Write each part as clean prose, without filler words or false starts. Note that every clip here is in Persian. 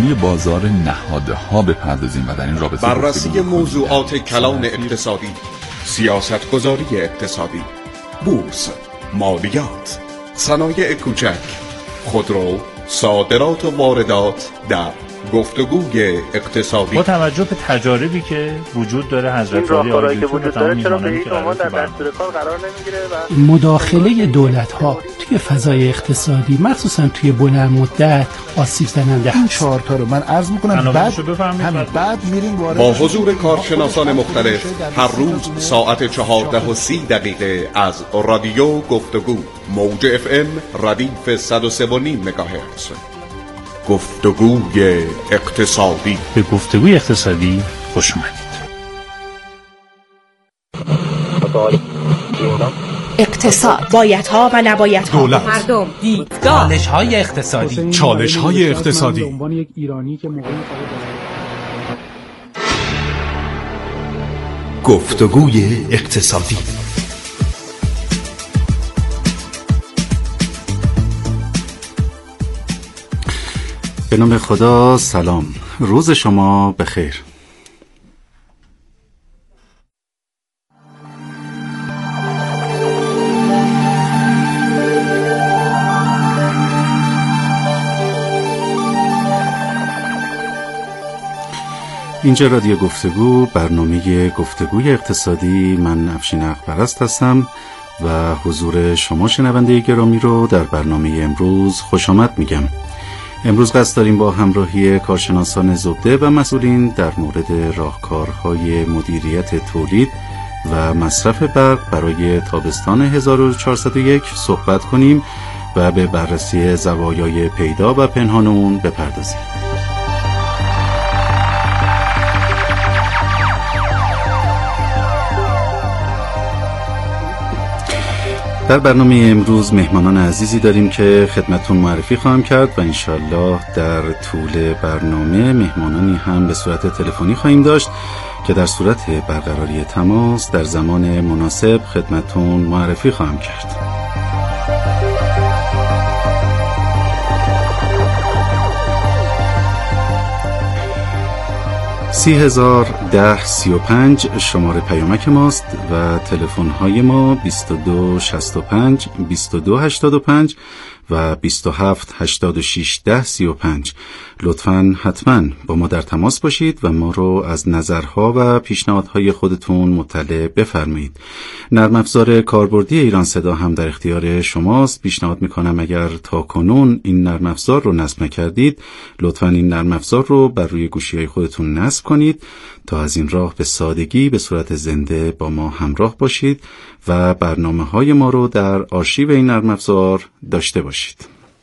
برنامه بازار نهادها بپردازیم و در این رابطه بررسی موضوعات کلان اقتصادی، سیاستگذاری اقتصادی، بورس، مالیات، صنایع کوچک، خودرو، صادرات و واردات در گفتگوی اقتصادی. با توجه به تجاربی که وجود داره حضرت علی آقای دکتر چرا به هیچ عنوان در دستور کار قرار نمیگیره و مداخله دولت‌ها توی فضای اقتصادی مخصوصا توی بلند مدت آسیب زننده این 4 تا رو من عرض می‌کنم بعد میریم وارد با حضور کارشناسان مختلف هر روز ساعت 14:30 از رادیو گفتگو موج FM ردیف 103.5 مگاهرتز. گفتگوی اقتصادی. به گفتگوی اقتصادی خوش اومدید. اقتصاد، بایدها و نبایدها، دولت، مردم، دیدگاه، چالش‌های اقتصادی، چالش‌های اقتصادی. گفتگوی اقتصادی. به نام خدا، سلام، روز شما بخیر. اینجا رادیو گفتگو، برنامه گفتگوی اقتصادی. من افشین عقبرست هستم و حضور شما شنونده گرامی رو در برنامه امروز خوش آمد میگم. امروز قصد داریم با همراهی کارشناسان زبده و مسئولین در مورد راهکارهای مدیریت تولید و مصرف برق برای تابستان 1401 صحبت کنیم و به بررسی زوایای پیدا و پنهان اون بپردازیم. در برنامه امروز مهمانان عزیزی داریم که خدمتون معرفی خواهم کرد و انشالله در طول برنامه مهمانانی هم به صورت تلفنی خواهیم داشت که در صورت برقراری تماس در زمان مناسب خدمتون معرفی خواهم کرد. $30,010-35 شماره پیامک ماست و تلفن های ما 2265 2285 و 27861035. لطفاً حتماً با ما در تماس باشید و ما رو از نظرها و پیشنهادهای خودتون مطلع بفرمایید. نرم افزار کاربردی ایران صدا هم در اختیار شماست. پیشنهاد میکنم اگر تا کنون این نرم افزار رو نصب نکردید، لطفاً این نرم افزار رو بر روی گوشی‌های خودتون نصب کنید تا از این راه به سادگی به صورت زنده با ما همراه باشید و برنامه‌های ما رو در آرشیو این نرم افزار داشته باشید.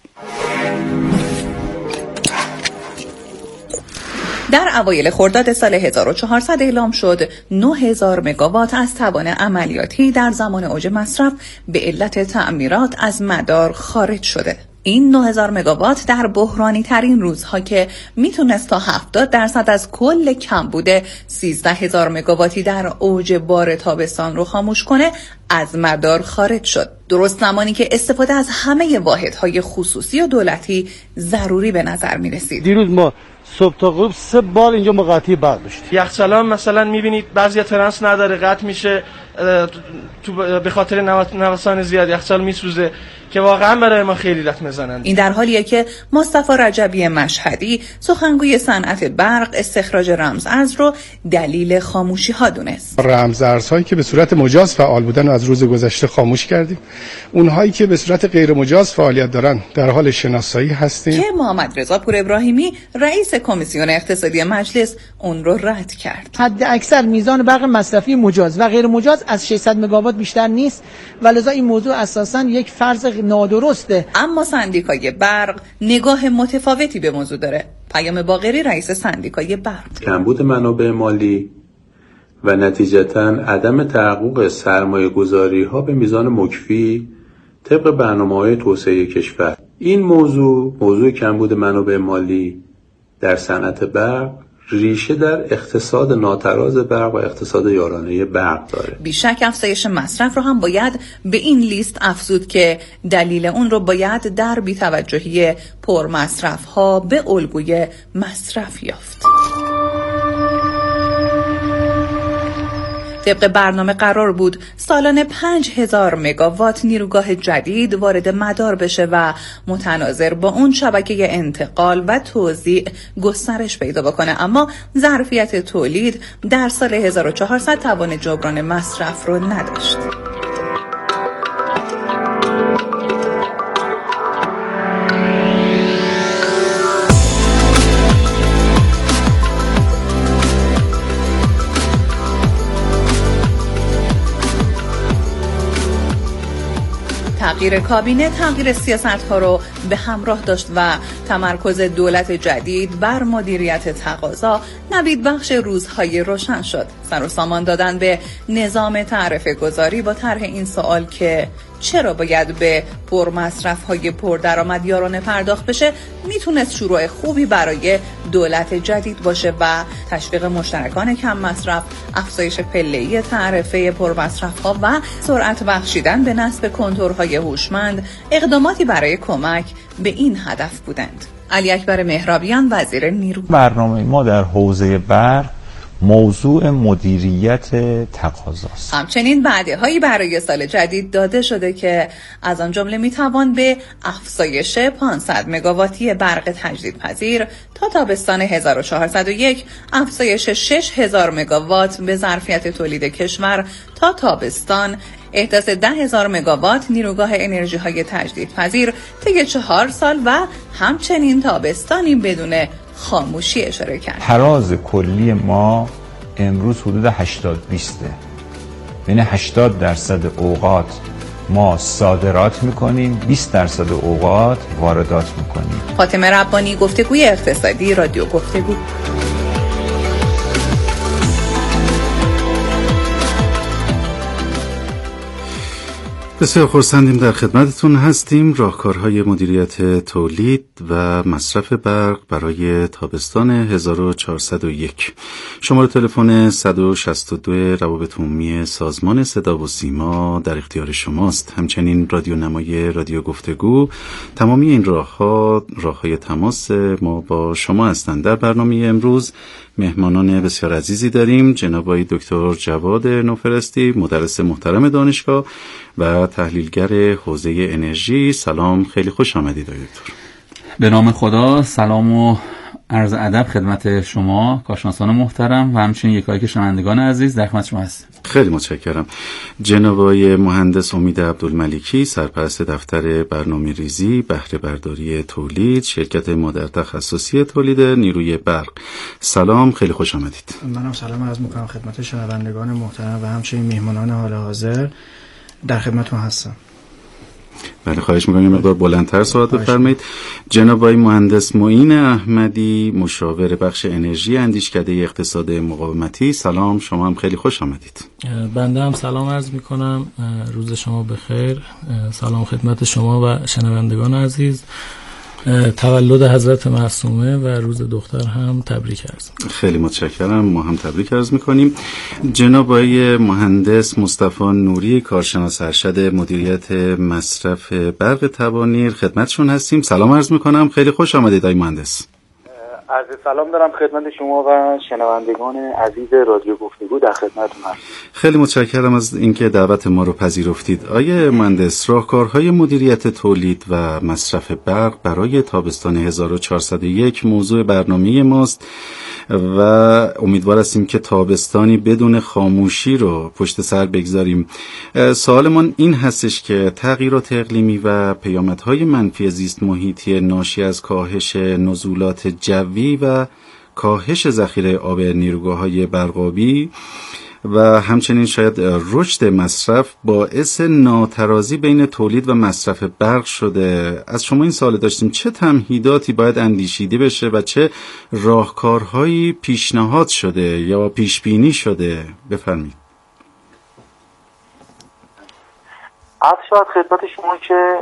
در اوایل خرداد سال 1400 اعلام شد 9000 مگاوات از توان عملیاتی در زمان اوج مصرف به علت تعمیرات از مدار خارج شده. این 9000 مگاوات در بحرانی ترین روزها که میتونست تا 70% از کل کمبود 13000 مگاواتی در اوج بار تابستان رو خاموش کنه از مدار خارج شد. درست زمانی که استفاده از همه واحدهای خصوصی و دولتی ضروری به نظر میرسید. دیروز ما صبح تا غروب 3 بار اینجا ما قطعی برق داشتیم. یخچال‌ها مثلا می‌بینید بعضیا ترنس نداره، قطع میشه، به خاطر نوسان زیاد یخچال میسوزه که واقعا برای ما خیلی لطمه زننده. این در حالیه که مصطفی رجبی مشهدی سخنگوی صنعت برق استخراج رمزارز رو دلیل خاموشی ها دونست. رمزارزهایی که به صورت مجاز فعال بودن و از روز گذشته خاموش کردیم، اونهایی که به صورت غیر مجاز فعالیت دارن در حال شناسایی هستیم. که محمد رضا پور ابراهیمی رئیس کمیسیون اقتصادی مجلس اون رو رد کرد. حد اکثر میزان برق مصرفی مجاز و غیر مجاز از 600 مگاوات بیشتر نیست و لذا این موضوع اساساً یک فرض نادرسته. اما سندیکای برق نگاه متفاوتی به موضوع داره. پیام باقری رئیس سندیکای برق: کمبود منابع مالی و نتیجتاً عدم تحقق سرمایه‌گذاری‌ها به میزان مکفی طبق برنامه‌های توسعه کشور. این موضوع کمبود منابع مالی در صنعت برق ریشه در اقتصاد ناتراز برق و اقتصاد یارانه برق داره. بیشک افزایش مصرف رو هم باید به این لیست افزود که دلیل اون رو باید در بی‌توجهی پرمصرف ها به الگوی مصرف یافت. طبق برنامه قرار بود سالانه 5000 مگاوات نیروگاه جدید وارد مدار بشه و متناظر با اون شبکه انتقال و توزیع گسترش پیدا بکنه، اما ظرفیت تولید در سال 1400 توان جبران مصرف رو نداشت. تغییر کابینه تغییر سیاست‌ها رو به همراه داشت و تمرکز دولت جدید بر مدیریت تقاضا نوید بخش روزهای روشن شد. سر و سامان دادن به نظام تعرفه گذاری با طرح این سوال که چرا باید به پرمصرف‌های پردرآمد یارانه پرداخت بشه میتونست شروع خوبی برای دولت جدید باشه و تشویق مشترکان کم مصرف، افزایش پله‌ای تعرفه پرمصرف‌ها و سرعت بخشیدن به نصب کنتورهای هوشمند اقداماتی برای کمک به این هدف بودند. علی اکبر مهرابیان وزیر نیرو. برنامه ما در حوزه برق موضوع مدیریت تقاضاست. همچنین وعده‌هایی برای سال جدید داده شده که از آن جمله میتوان به افزایش 500 مگاواتی برق تجدیدپذیر تا تابستان 1401، افزایش 6000 مگاوات به ظرفیت تولید کشور تا تابستان، احداث 10,000 مگاوات نیروگاه انرژی‌های تجدیدپذیر طی 4 سال و همچنین تابستانی بدون خاموشی اشاره کرد. تراز کلی ما امروز حدود 80-20، یعنی 80% اوقات ما صادرات میکنیم، 20% اوقات واردات میکنیم. فاطمه ربانی، گفتگوی اقتصادی، رادیو گفتگو. بسیار خرسندیم در خدمتتون هستیم. راهکارهای مدیریت تولید و مصرف برق برای تابستان 1401. شماره تلفن 162 روابط عمومی سازمان صدا و سیما در اختیار شماست. همچنین رادیو نمای رادیو گفتگو. تمامی این راههای تماس ما با شما هستند. در برنامه امروز مهمانان بسیار عزیزی داریم. جناب آقای دکتر جواد نوفرستی، مدرس محترم دانشگاه و تحلیلگر حوزه انرژی. سلام، خیلی خوش آمدید آقای دکتر. به نام خدا، سلام و عرض ادب خدمت شما کارشناسان محترم و همچنین یکایک شنوندگان عزیز، در خدمت شما هستم. خیلی متشکرم. جناب آقای مهندس امید عبدالملیکی، سرپرست دفتر برنامه‌ریزی بهره برداری تولید، شرکت مادر تخصصی تولید نیروی برق. سلام، خیلی خوش آمدید. منم سلام عرض می‌کنم خدمت شنوندگان محترم و همچنین میهمانان حال حاضر، در خدمتتون هستم. بله، خواهش می‌کنم یه مقدار بلندتر صحبت بفرمایید. جناب آقای مهندس معین احمدی، مشاور بخش انرژی اندیشکده اقتصاد مقاومتی. سلام، شما هم خیلی خوش آمدید. بنده هم سلام عرض می‌کنم، روز شما بخیر. سلام خدمت شما و شنوندگان عزیز. تولد حضرت معصومه و روز دختر هم تبریک عرض. خیلی متشکرم، ما هم تبریک عرض می‌کنیم. جناب آقای مهندس مصطفی نوری، کارشناس ارشد مدیریت مصرف برق توانیر، خدمتشون هستیم. سلام عرض می‌کنم، خیلی خوش آمدید آقای مهندس. عرض سلام دارم خدمت شما و شنوندگان عزیز رادیو گفتگو، در خدمتتون هستم. خیلی متشکرم از اینکه دعوت ما رو پذیرفتید. آقای مهندس، راهکارهای مدیریت تولید و مصرف برق برای تابستان 1401 موضوع برنامه ماست و امیدوار هستیم که تابستانی بدون خاموشی رو پشت سر بگذاریم. سوالمان این هستش که تغییرات اقلیمی و پیامدهای منفی زیست محیطی ناشی از کاهش نزولات جوی و کاهش ذخیره آب نیروگاه‌های برقابی و همچنین شاید رشد مصرف باعث ناترازی بین تولید و مصرف برق شده. از شما این سوال داشتیم چه تمهیداتی باید اندیشیده بشه و چه راهکارهایی پیشنهاد شده یا پیش بینی شده؟ بفرمایید. از شاید خدمت شما که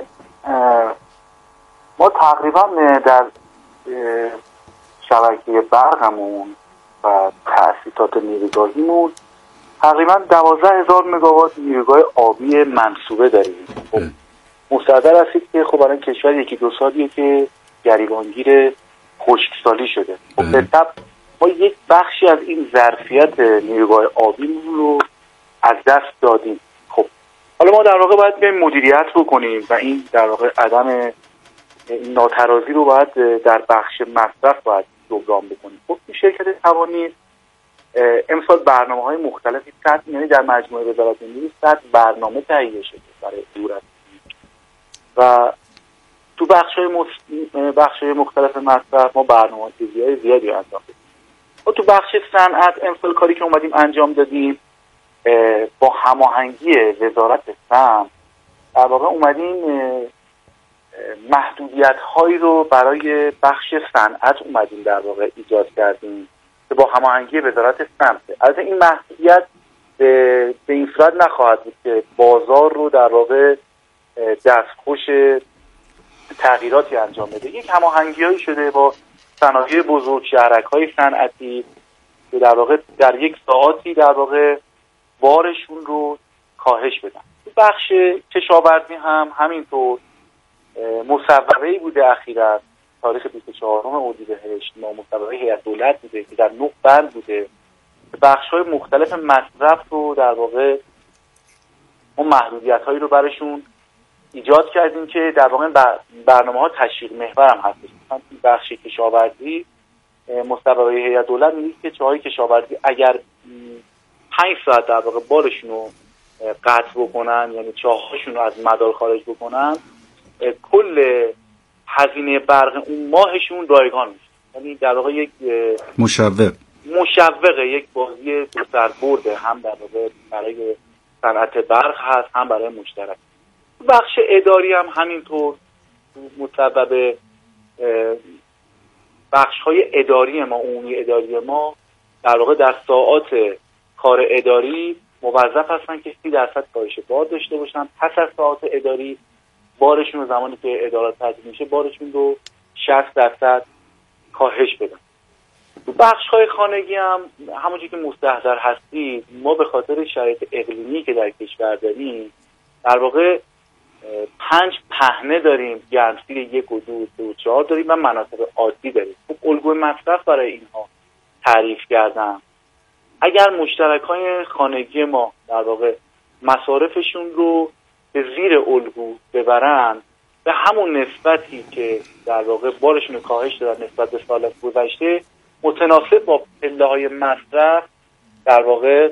ما تقریبا در شبکه برقمون و تأسیسات نیروگاهیمون تقریبا 12,000 مگاوات نیروگاه آبی منصوبه داریم. خب مستحضر هستید که خب الان کشور یکی دو سالیه که گریبانگیر خشکسالی شده. خب به طب ما یک بخشی از این ظرفیت نیروگاه آبیمون رو از دست دادیم. خب حالا ما در واقع باید بیایم مدیریت رو کنیم و این در واقع عدم ناترازی رو باید در بخش مصرف باید جبران بکنیم. خب این شرکت توانید امسال برنامه‌های مختلفی یعنی در مجموعه وزارت نیروی 100 برنامه تهیه شده برای دورت و تو بخش‌های مختلف مصرف ما برنامه‌ریزی‌های زیادی انجام دادیم. ما تو بخش صنعت امسال کاری که اومدیم انجام دادیم با هماهنگی وزارت صنعت در واقع اومدیم محدودیت‌هایی رو برای بخش صنعت اومدیم در واقع ایجاد کردیم که با هماهنگی وزارت صنعت. البته این محدودیت به این صورت نخواهد بود که بازار رو در واقع دستخوش تغییراتی انجام بده. یک هماهنگی‌هایی شده با صنایع بزرگ، شهرک‌های صنعتی که در واقع در یک ساعتی در واقع بارشون رو کاهش بدن. بخش کشاورزی هم همینطور مصوبه‌ای بوده اخیراً تاریخ 24 اردیبهشت ما مصوبه هیئت دولت بوده که در 9 بند بوده. بخش‌های مختلف مصرف رو در واقع اون محدودیت‌هایی رو براشون ایجاد کردیم که در واقع برنامه‌ها تشویق محور هم هست. مثلا بخش کشاورزی مصوبه هیئت دولت میگه که چاهای کشاورزی اگر 5 ساعت در واقع بارشون رو قطع بکنن، یعنی چاه‌هاشون رو از مدار خارج بکنن، کل هزینه برق اون ماهشون رایگان میشه. یعنی در واقع یک مشوقه، یک بازی دو سربرده، هم در واقع برای صنعت برق هست هم برای مشترک. بخش اداری هم همینطور مصوبه بخش‌های اداری ما، عمومی اداری ما در واقع در ساعات کار اداری موظف هستن که 30% کاهش بار داشته باشن. پس از ساعات اداری بارشون رو زمانی که ادارات تعطیل میشه بارشون رو 60% کاهش بدن. تو بخش‌های خانگی هم همونجوری که مستحضر هستید ما به خاطر شرایط اقلیمی که در کشور داریم در واقع 5 پهنه داریم، گرمسیر 1 و 2 و 3 و 4 داریم و مناطق عادی داریم. خب الگوی مصرف برای اینها تعریف کردم. اگر مشترکان خانگی ما در واقع مصارفشون رو به زیر الگو ببرن به همون نسبتی که در واقع بارشون رو کاهش دادن نسبت به سال گذشته، متناسب با پله‌های مصرف در واقع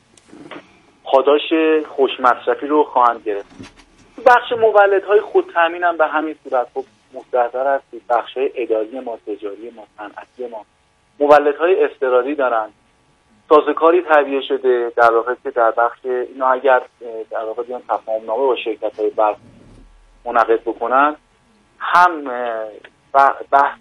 پاداش خوش مصرفی رو خواهند گرفت. بخش مولدهای خود تامین هم به همین صورت خب مستحضر هستید. بخش‌های اداری ما، تجاری ما، صنعتی ما مولدهای اضطراری دارن. سازوکاری تهیه شده در واقع که در بخش اینا اگر در واقع بیان تفاهم‌نامه با شرکت‌های برق منعقد بکنن، هم بحث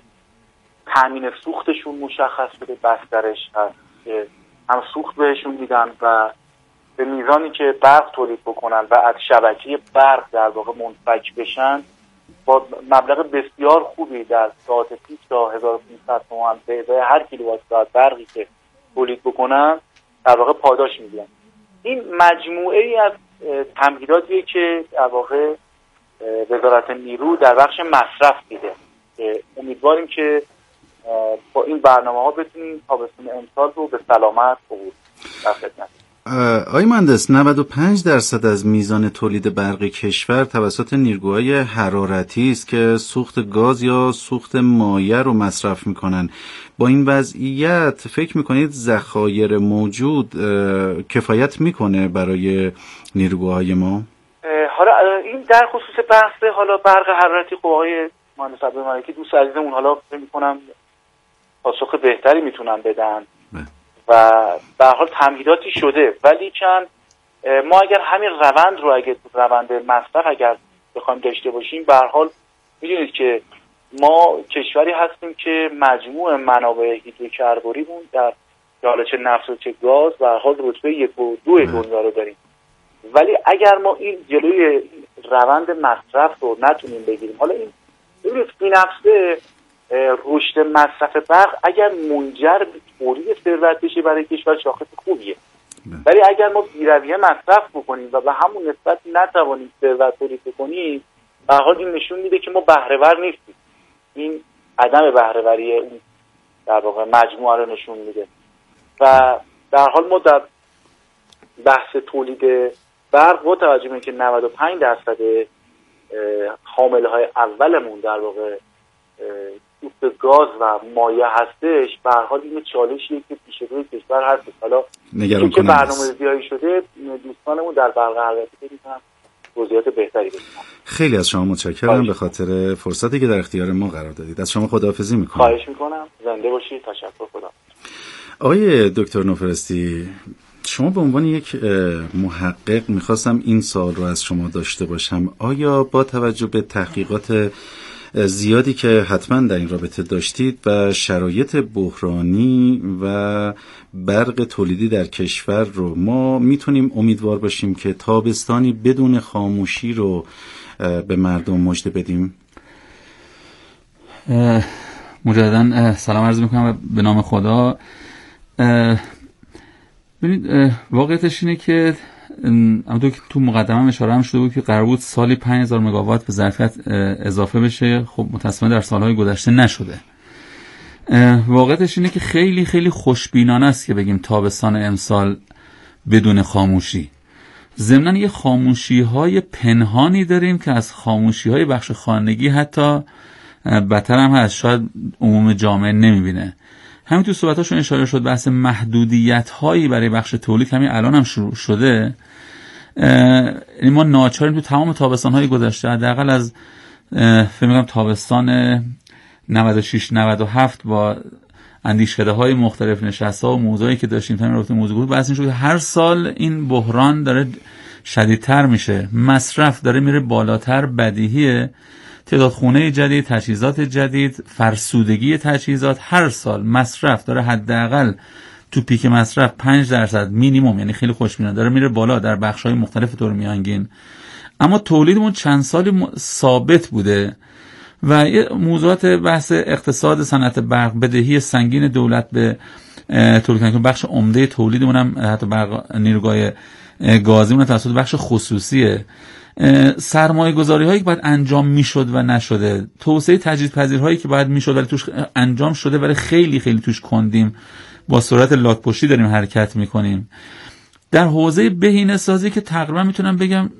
تامین سوختشون مشخص شده، بسترش هست که هم سوخت بهشون میدن و به میزانی که برق تولید بکنن و از شبکه برق در واقع منفک بشن با مبلغ بسیار خوبی در ساعت پیک تا 1500 تومان به ازای هر کیلووات ساعت برقی که تولید بکنن در واقع پاداش میدن. این مجموعه ای از تمهیداتیه که در واقع وزارت نیرو در بخش مصرف دیده. امیدواریم که با این برنامه‌ها بتونیم تابستون امسال رو به سلامت عبور در خدمت. آقای مهندس، 95% از میزان تولید برق کشور توسط نیروگاه‌های حرارتی است که سوخت گاز یا سوخت مایع رو مصرف میکنن. با این وضعیت فکر میکنید ذخایر موجود کفایت میکنه برای نیروگاه‌های ما؟ حالا این در خصوص بحث حالا برق حرارتی خب آقای مهندس عبدالملکی دوست عزیزمون حالا فکر میکنم پاسخ بهتری میتونن بدن و به هر حال تمهیداتی شده، ولی چند ما اگر همین روند رو روند مصرف اگر بخوایم داشته باشیم به هر حال میدونید که ما کشوری هستیم که مجموع منابع هیدروکربنیمون در حالا چه نفت و چه گاز به هر حال رتبه 1 و 2 دنیا رو داریم، ولی اگر ما این جلوی روند مصرف رو نتونیم بگیریم، حالا این نفسه رشد مصرف برق اگر منجر تولید ثروت بشه برای کشور شاخص خوبیه. ولی اگر ما بی‌رویه مصرف بکنیم و به همون نسبت نتوانیم ثروت تولید کنیم، به هر حال این نشون میده که ما بهره‌ور نیستیم. این عدم بهره‌وری اون در واقع مجموعه رو نشون میده. و در حال ما در بحث تولید برق با توجه به اینکه 95% حامله‌های اولمون در واقع سوخت گاز و مایع هستش، به هر حال این چالشیه که پیش روی کشور هست. حالا که برنامه‌ریزی‌هایی شده دوستانمون در برق حرارتی می‌تونن توضیحات بهتری بدن. خیلی از شما متشکرم به خاطر فرصتی که در اختیار ما قرار دادید. از شما خداحافظی می‌کنم. خواهش می‌کنم. زنده باشید. تشکر. خدا. آقای دکتر نوفرستی، شما به عنوان یک محقق میخواستم این سوال رو از شما داشته باشم. آیا با توجه به تحقیقات زیادی که حتما در این رابطه داشتید و شرایط بحرانی و برق تولیدی در کشور رو ما میتونیم امیدوار باشیم که تابستانی بدون خاموشی رو به مردم مژده بدیم؟ مجددا سلام عرض میکنم به نام خدا. ببینید واقعیتش اینه که همونطور که تو مقدمه اشاره هم شده بود که قرار بود سالی 5000 مگاوات به ظرفیت اضافه بشه. خب متأسفانه در سالهای گذشته نشده. واقعیتش اینه که خیلی خیلی خوشبینانه است که بگیم تابستان امسال بدون خاموشی. ضمناً یه خاموشی‌های پنهانی داریم که از خاموشی‌های بخش خانگی حتی بدتر هم هست، شاید عموم جامعه نمی‌بینه. همین تو صحبتاشون اشاره شد بحث محدودیت‌هایی برای بخش تولید همین الان هم شروع شده. یعنی ما ناچاریم تو تمام تابستان‌های گذشته، حداقل از فکر می‌کنم تابستان 96 97 با اندیشکده‌های مختلف، نشست‌ها و موضوعی که داشتیم همین رابطه موضوع بود، بحث این شد که هر سال این بحران داره شدیدتر میشه، مصرف داره میره بالاتر، بدیهیه. تعداد خونه جدید، تجهیزات جدید، فرسودگی تجهیزات، هر سال مصرف داره حداقل تو پیک مصرف 5% مینیمم، یعنی خیلی خوشبینانه داره میره بالا در بخش‌های مختلف طور میانگین. اما تولیدمون چند سالی ثابت بوده و موضوعات بحث اقتصاد صنعت برق، بدهی سنگین دولت به تولید کنندگان، بخش عمده تولیدمون هم حتی برق نیروگاه گازیمون توسط بخش خصوصیه. سرمایه گذاری هایی که باید انجام میشد و نشده، توسعه تجدیدپذیرهایی که باید میشد ولی توش انجام شده ولی خیلی خیلی توش کندیم، با سرعت لاک‌پشتی داریم حرکت میکنیم. در حوزه بهینه سازی که تقریبا میتونم بگم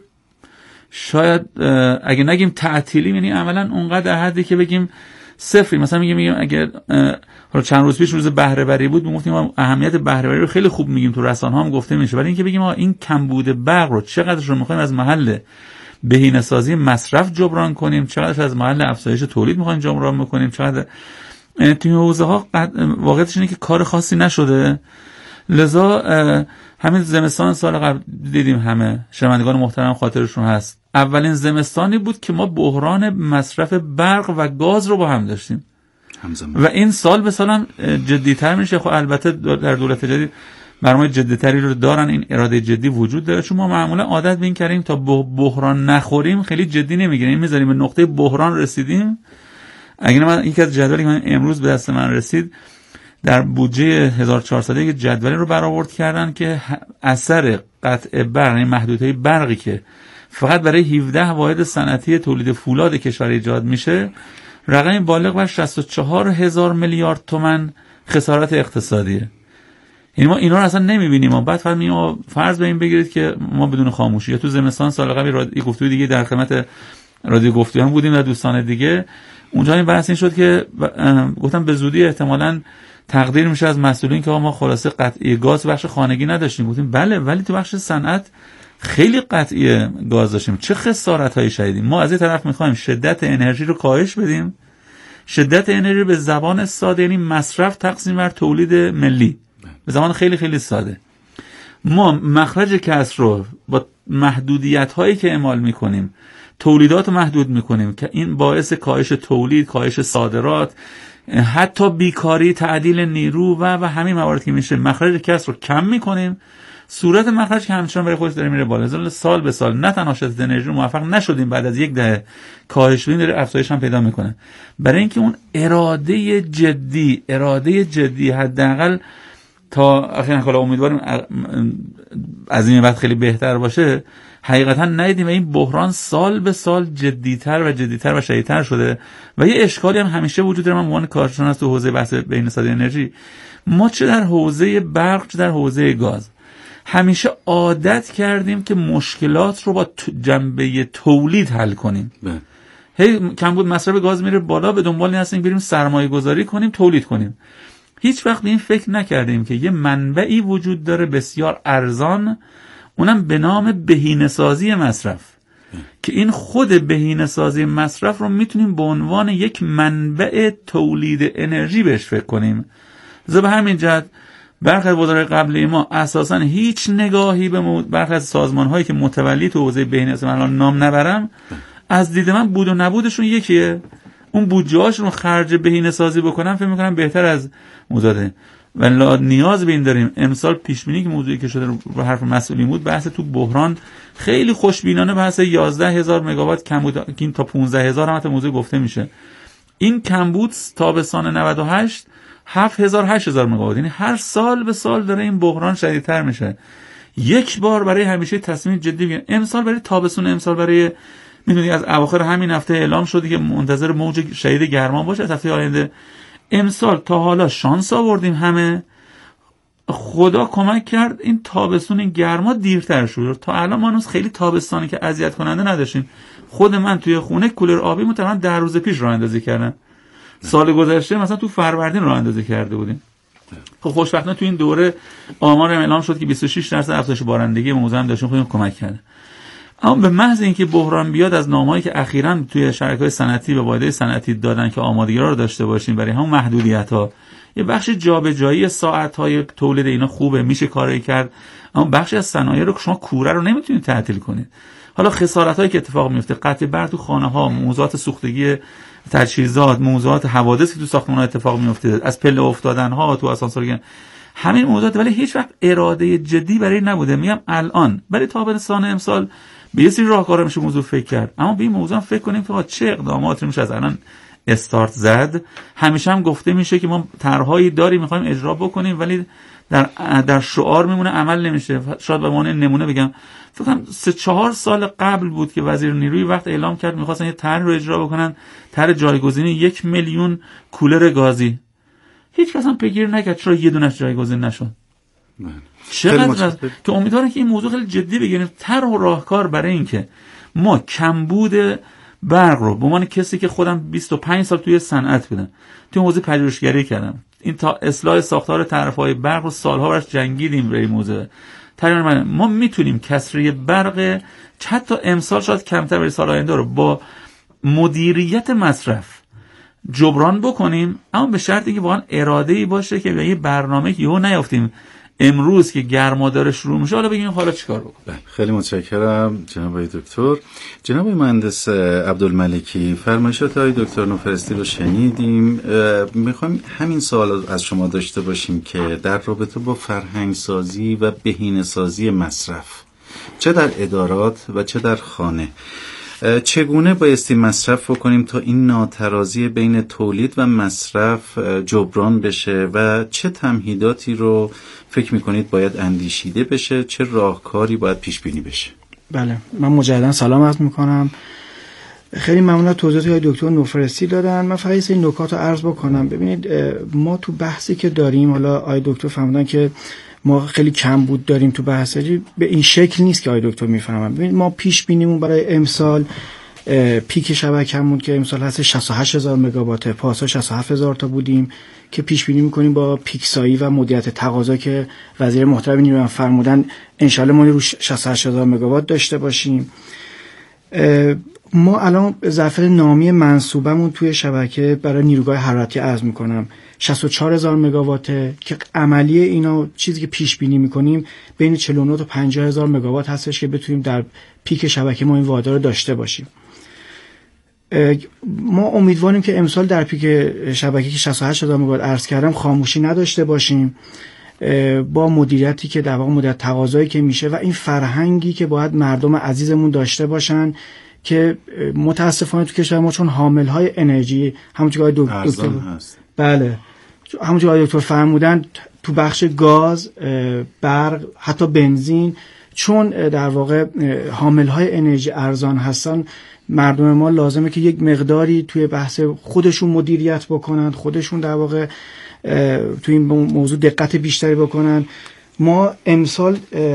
شاید اگه نگیم تعطیلی، یعنی عملا اونقدر در حدی که بگیم صفری. مثلا میگیم اگر حالا چند روز پیش روز بهره‌وری بود میگفتیم اهمیت بهره‌وری رو خیلی خوب میگیم، تو رسانه‌ها هم گفته میشه، ولی اینکه بگیم این کمبود برق رو چقدرش رو می‌خوایم از محل بهینه‌سازی مصرف جبران کنیم، چقدرش از محل افزایش تولید می‌خوایم جبران بکنیم، چقدر توی حوزه‌ها واقعیتش اینه که کار خاصی نشده. لذا همین زمستان سال قبل دیدیم، همه شنوندگان محترم خاطرشون هست، اولین زمستانی بود که ما بحران مصرف برق و گاز رو با هم داشتیم و این سال به سال هم جدی‌تر میشه. خب البته در دولت جدید برنامه جدی‌تری رو دارن، این اراده جدی وجود داره، چون ما معمولا عادت به این کردیم تا بحران نخوریم خیلی جدی نمیگیریم، میذاریم به نقطه بحران رسیدیم. اگه من یکی از جدولی که امروز به دست من رسید در بودجه 1400 یک جدولی رو برآورد کردن که اثر قطع برق، یعنی محدودهای برقی که فقط برای 17 واحد صنعتی تولید فولاد کشور ایجاد میشه، رقمی بالغ بر 64,000 میلیارد تومان خسارت اقتصادیه. یعنی ما اینا رو اصلا نمیبینیم. ما بعد فقط فرض به این بگیرید که ما بدون خاموشی، یا تو زمستان سال قبل یک گفتگو دیگه در خدمت رادیو گفتگو هم بودیم و دوستان دیگه، اونجا این بحث این شد که گفتم به زودی احتمالاً تقدیر میشه از مسئولین که ما خلاصه قطعی گاز بخش خانگی نداشتیم. گفتیم بله، ولی تو بخش صنعت خیلی قطعی گاز داشتیم. چه خسارت‌هایی شدیدیم. ما از این طرف می‌خوایم شدت انرژی رو کاهش بدیم. شدت انرژی به زبان ساده یعنی مصرف تقسیم بر تولید ملی. به زبان خیلی خیلی ساده. ما مخرج کسر رو با محدودیت‌هایی که اعمال می‌کنیم، تولیدات رو محدود می‌کنیم که این باعث کاهش تولید، کاهش صادرات، حتی بیکاری، تعدیل نیرو و همین موارد که میشه، مخرج کسر رو کم می‌کنیم صورت مخرج که همچنان برای خودش داره میره بالا. سال به سال نه تنها شدت انرژی رو موفق نشدیم بعد از یک دهه کاهش بدیم، داره افزایش هم پیدا میکنه. برای اینکه اون اراده جدی حداقل تا اخیراً حالا امیدواریم از این بعد خیلی بهتر باشه، حقیقتا ندیدیم و این بحران سال به سال جدیتر و شدیدتر شده. و یه اشکالی هم همیشه وجود داره، من عنوان کارشناس تو حوزه بحث بهینه‌سازی انرژی، ما چه در حوزه برق چه در حوزه گاز همیشه عادت کردیم که مشکلات رو با جنبه تولید حل کنیم. هی کمبود مصرف گاز میره بالا، به دنبال این هستیم بریم سرمایه گذاری کنیم، تولید کنیم. هیچ وقت این فکر نکردیم که یه منبعی وجود داره بسیار ارزان، اونم به نام بهینه‌سازی مصرف، که این خود بهینه‌سازی مصرف رو میتونیم به عنوان یک منبع تولید انرژی بهش فکر کنیم. به همین جهت برخی وزرای قبلی ما اساساً هیچ نگاهی به برخی از سازمان‌هایی که متولی تو حوزه بهینه‌سازی، من نام نبرم، از دید من بود و نبودشون یکیه. اون بودجه‌هاشون رو خرج بهینه‌سازی بکنن فکر می‌کنم بهتر از موزاده. ولی نیاز به این داریم. امسال پیش بینی که موضوعی که شده رو حرف مسئولین بود، بحث تو بحران خیلی خوشبینانه بحث 11000 مگاوات کمبود که این تا 15000 هم حتی موضوع گفته میشه. این کمبود تابستان 98 8000 مگاوات، یعنی هر سال به سال داره این بحران شدیدتر میشه. یک بار برای همیشه تصمیم جدی بگیریم. امسال برای تابستون، امسال برای میدونی از اواخر همین هفته اعلام شده که منتظر موج شدید گرما باشه از هفته آینده. امسال تا حالا شانس آوردیم، همه خدا کمک کرد این تابستون این گرما دیرتر شد. تا الان ما هنوز خیلی تابستانی که اذیت کننده نداشتیم. خود من توی خونه کولر آبی تقریبا 10 روز پیش راه اندازی کردم. سال گذشته مثلا تو فروردین راه اندازی کرده بودیم. خب خوشبختانه تو این دوره آمار اعلام شد که 26% افزایش بارندگی موزه هم داشتیم، خودمون کمک کرده. اما به محض اینکه بحران بیاد، از نامه‌ای که اخیراً توی شرکت‌های صنعتی و واحدهای صنعتی دادن که آمادگی رو داشته باشیم برای همون محدودیت‌ها، یه بخش جابجایی ساعت‌های تولید اینا خوبه، میشه کاری کرد، اما بخشی از صنایع رو که شما کوره رو نمیتونید تعطیل کنید. حالا خسارت‌هایی که اتفاق میفته، قطع برق تو خانه‌ها، موضوعات سوختگی تجهیزات، موضوعات حوادثی که تو ساختمان‌ها اتفاق میفته، از پله افتادن‌ها تو آسانسور، همین موضوعات، ولی هیچ وقت اراده جدی برای نبوده. میگم الان برای تابستان امسال به یه سری راهکارا میشه موضوع فکر کرد، اما به این موضوع هم فکر کنیم که چه اقداماتی میشه از الان استارت زد. همیشه هم گفته میشه که ما طرحهایی داریم میخوایم اجرا بکنیم، ولی در شعار میمونه، عمل نمیشه. شاید به معنی نمونه بگم، فکر کنم 3-4 سال قبل بود که وزیر نیروی وقت اعلام کرد میخواستن یه طرح رو اجرا بکنن، طرح جایگزینی 1 میلیون کولر گازی. هیچ کس هم پیگیری نکرد چرا یه دونش جایگزین نشد. چقدر که امیدوارم که این موضوع خیلی جدی بگیریم، طرح و راهکار برای این که ما کمبود برق رو به عنوان کسی که خودم 25 سال توی صنعت بودم، توی حوزه پژوهشگری کردم، این تا اصلاح ساختار تعرفه‌های برق رو سالها براش جنگیدیم برای موضوع طرح، ما میتونیم کسری برق حتی امسال شاید کمتر برای سال آینده رو با مدیریت مصرف جبران بکنیم، اما به شرطی که واقعا اراده‌ای باشه که به یه برنامه که یهو نیافتیم امروز که گرما داره شروع میشه حالا بگیم حالا چیکار بکنیم. خیلی متشکرم جناب دکتر. جناب مهندس عبدالملکی، فرمایشات آقای دکتر نوفرستی رو شنیدیم. میخوایم همین سوال از شما داشته باشیم که در رابطه با فرهنگ سازی و بهینه سازی مصرف، چه در ادارات و چه در خانه، چگونه بایستی مصرف بکنیم تا این ناترازی بین تولید و مصرف جبران بشه و چه تمهیداتی رو فکر میکنید باید اندیشیده بشه، چه راهکاری باید پیش بینی بشه؟ بله، من مجددا سلام عرض میکنم. خیلی ممنون توضیحاتی های دکتر نوفرستی دادن. من فقط این نکات رو عرض بکنم. ببینید ما تو بحثی که داریم، حالا آقای دکتر فهمیدن که ما خیلی کم بود داریم تو بحثی، به این شکل نیست که آقای دکتر میفهمن. ببینید ما پیش بینیمون برای امسال پیک شبکه‌مون که امسال هست 68000 مگاوات، پاسا 67000 تا بودیم که پیش بینی می‌کنیم با پیکسایی و مدیریت تقاضا که وزیر محترم نیروی فرمودن ان شاءالله ما رو 68000 مگاوات داشته باشیم. ما الان ظرف نامی منصوبمون توی شبکه برای نیروگاه حرارتی عرض میکنم 64000 مگاواته که عملی اینا چیزی که پیش بینی میکنیم بین 49 تا 50000 مگاوات هستش که بتونیم در پیک شبکه ما این واحدها رو داشته باشیم. ما امیدواریم که امسال در پیک شبکه که 68000 مگاوات عرض کردم خاموشی نداشته باشیم با مدیریتی که در واقع مدیریت تقاضایی که میشه و این فرهنگی که باید مردم عزیزمون داشته باشن که متاسفانه تو کشور ما چون حامل‌های انرژی همونجوری که دکتر بله همونجوری که دکتر فرمودن تو بخش گاز، برق، حتی بنزین، چون در واقع حامل‌های انرژی ارزان هستن، مردم ما لازمه که یک مقداری توی بحث خودشون مدیریت بکنن، خودشون در واقع توی این موضوع دقت بیشتری بکنن. ما امسال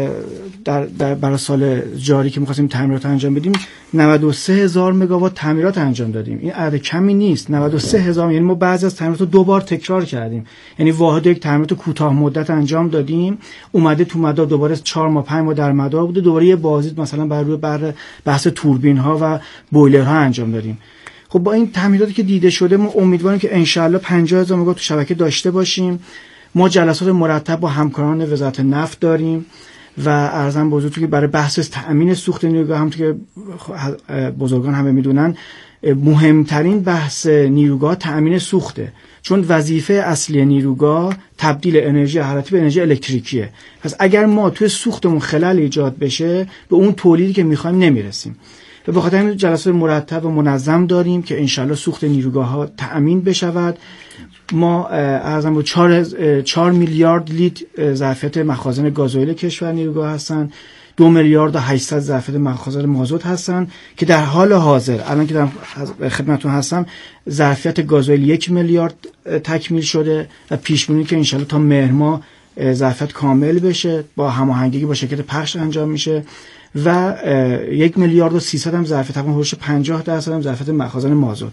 برای سال جاری که می‌خواستیم تعمیرات انجام بدیم 93,000 مگاوات تعمیرات انجام دادیم. این عدد کمی نیست. 93,000، یعنی ما بعضی از تعمیرات رو 2 بار تکرار کردیم. یعنی واحد یک تعمیرات کوتاه مدت انجام دادیم، اومده تو مدار دوباره 4 ماه 5 ماه در مدار بوده، دوباره یه بازدید مثلا بر بحث توربین ها و بویلرها انجام دادیم. خب با این تعمیراتی که دیده شده ما امیدواریم که ان شاءالله 50,000 مگاوات تو شبکه داشته باشیم. ما جلسات مرتب با همکاران وزارت نفت داریم و ارزم به حضورتون که برای بحث تأمین سوخت نیروگاه، همونطور که بزرگان همه میدونن، مهمترین بحث نیروگاه تأمین سوخته، چون وظیفه اصلی نیروگاه تبدیل انرژی حرارتی به انرژی الکتریکیه. پس اگر ما توی سوختمون خلل ایجاد بشه به اون تولیدی که میخوایم نمیرسیم و به خاطر همین جلسات مرتب و منظم داریم که انشالله سوخت نیروگاه ها تأمین بشود. ما ارزم به 4 میلیارد لیتر ظرفیت مخازن گازوئیل کشور نیروگاه هستن، 2 میلیارد و 800 ظرفیت مخازن مازوت هستن که در حال حاضر الان که در خدمتتون هستم ظرفیت گازوئیل 1 میلیارد تکمیل شده و پیش بینی که انشالله تا مهر ماه ظرفیت کامل بشه، با هماهنگی با شرکت پخش انجام میشه و 1 میلیارد و 300 هم ظرفیت، تقریبا حدود 50% هم ظرفیت مخازن مازوت.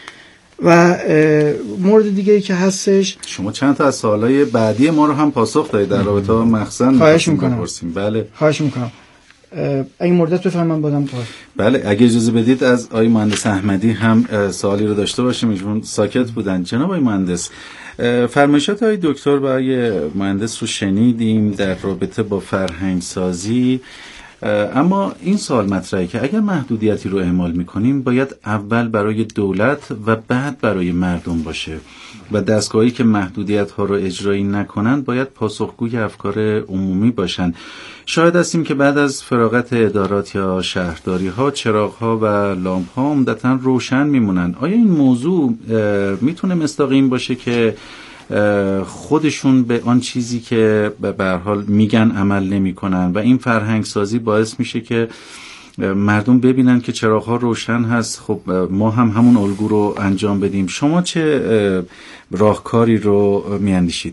و مورد دیگه که هستش، شما چند تا از سوالای بعدی ما رو هم پاسخ دادید در رابطه با مخزن. خواهش میکنم. بله خواهش میکنم. اگه موردت بفرمایید بازم تو. بله اگه اجازه بدید از آقای مهندس احمدی هم سوالی رو داشته باشیم، ایشون ساکت بودن. جناب آقای مهندس، فرمایشات آقای دکتر و آقای مهندس رو شنیدیم در رابطه با فرهنگ سازی، اما این سوال مطرحه که اگر محدودیتی رو اعمال میکنیم باید اول برای دولت و بعد برای مردم باشه و دستگاهی که محدودیت ها رو اجرایی نکنن باید پاسخگوی افکار عمومی باشن. شاهد هستیم که بعد از فراغت ادارات یا شهرداری ها چراغ ها و لامپ ها عمدتاً روشن میمونن. آیا این موضوع میتونه مستقیم باشه که خودشون به آن چیزی که به هر حال میگن عمل نمیکنن و این فرهنگ سازی باعث میشه که مردم ببینن که چراغ‌ها روشن هست، خب ما هم همون الگو رو انجام بدیم؟ شما چه راهکاری رو میاندیشید؟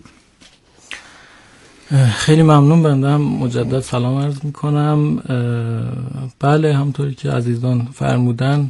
خیلی ممنون. بنده هم مجدد سلام عرض میکنم. بله همونطوری که عزیزان فرمودن،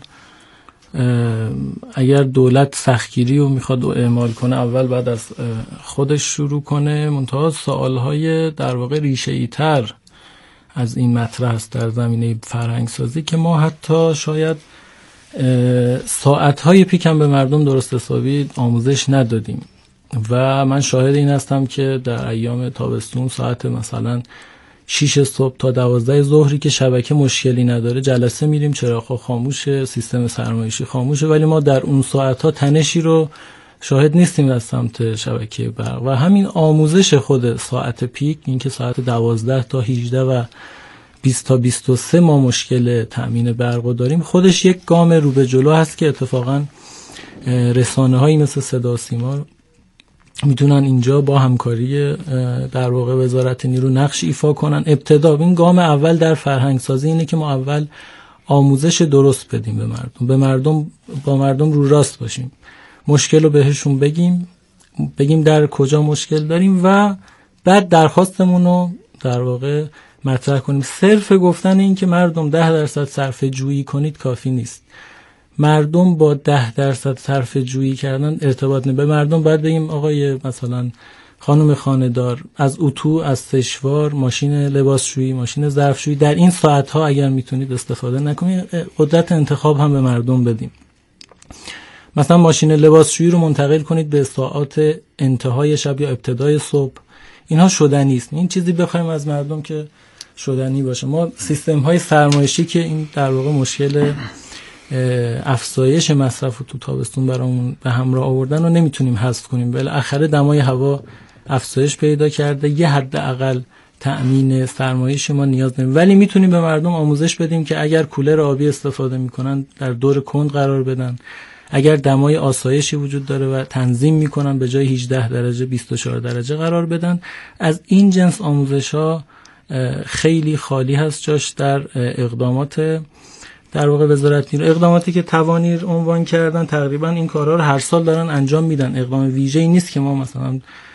اگر دولت سختگیری رو میخواد اعمال کنه اول بعد از خودش شروع کنه. منتها سوالهای در واقع ریشه‌ای تر از این مطرح است در زمینه فرهنگ سازی که ما حتی شاید ساعتهای پیک هم به مردم درست حسابی آموزش ندادیم و من شاهد این هستم که در ایام تابستون ساعت مثلا 6 صبح تا 12 ظهری که شبکه مشکلی نداره جلسه میریم، چراغ‌ها خاموشه، سیستم سرمایشی خاموشه، ولی ما در اون ساعت‌ها تنشی رو شاهد نیستیم از سمت شبکه برق. و همین آموزش خود ساعت پیک، این که ساعت 12 تا 18 و 20 تا 23 ما مشکل تأمین برق داریم، خودش یک گام رو به جلو هست که اتفاقا رسانه‌هایی مثل صدا سیما میتونن اینجا با همکاری در واقع وزارت نیرو نقش ایفا کنن. ابتدا این گام اول در فرهنگ سازی اینه که ما اول آموزش درست بدیم به مردم، با مردم رو راست باشیم، مشکل رو بهشون بگیم در کجا مشکل داریم و بعد درخواستمون رو در واقع مطرح کنیم. صرف گفتن این که مردم 10% صرفه جویی کنید کافی نیست. مردم با 10% صرفه جویی کردن ارتباط به مردم باید بگیم آقای مثلا خانم خانه‌دار از اتو، از سشوار، ماشین لباسشویی، ماشین ظرفشویی در این ساعت‌ها اگر میتونید استفاده نکنید، قدرت انتخاب هم به مردم بدیم. مثلا ماشین لباسشویی رو منتقل کنید به ساعات انتهای شب یا ابتدای صبح. اینها شدنی است. این چیزی بخوایم از مردم که شدنی باشه. ما سیستم‌های سرمایشی که این در واقع مشکل افزایش مصرف تو تابستون برامون به همراه آوردن رو نمیتونیم حذف کنیم. بالاخره دمای هوا افزایش پیدا کرده. یه حداقل تأمین سرمایه شما نیاز داریم، ولی میتونیم به مردم آموزش بدیم که اگر کولر آبی استفاده میکنن در دور کند قرار بدن، اگر دمای آسایشی وجود داره و تنظیم میکنن به جای 18 درجه 24 درجه قرار بدن. از این جنس آموزش ها خیلی خالی هست جاش در اقدامات در واقع وزارت نیرو. اقداماتی که توانیر عنوان کردن تقریبا این کارها رو هر سال دارن انجام میدن. اقدام ویژه‌ای نیست که ما مثلا